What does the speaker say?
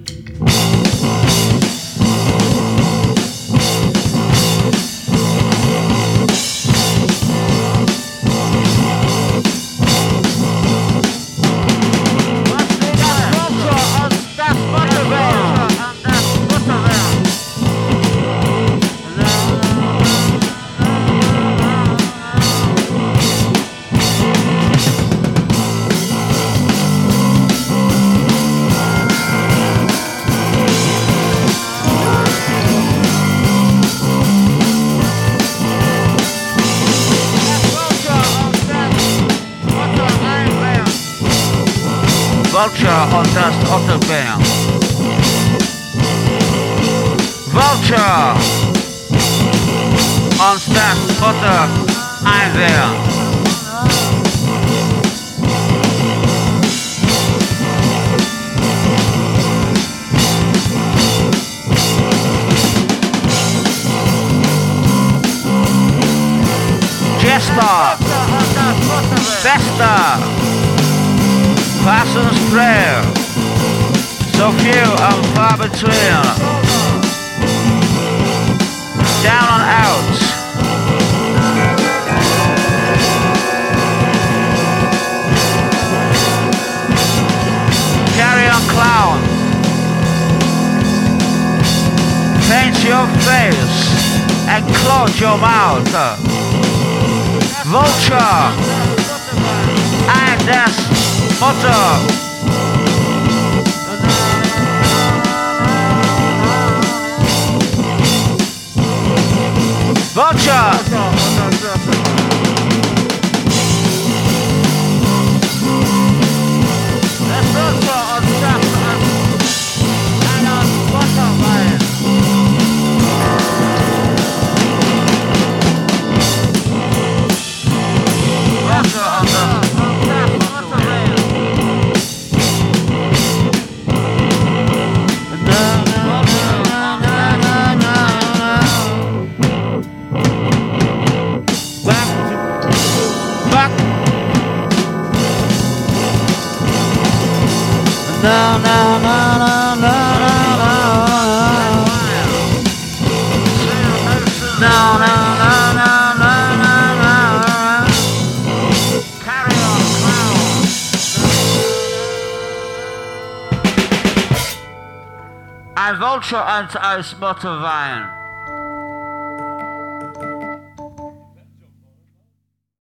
Vulture on das Autobahn. Vulture on das Autobahn. Jester, Bester, Parsons prayer, so few and far between. Down and out. Carry on clown. Paint your face and close your mouth. Vulture and das Motto. Vulture. No, no, no, no, no, no, no, no, no, no, no, no. Carry on, clown. Ein Vulture und ein Motto Wein.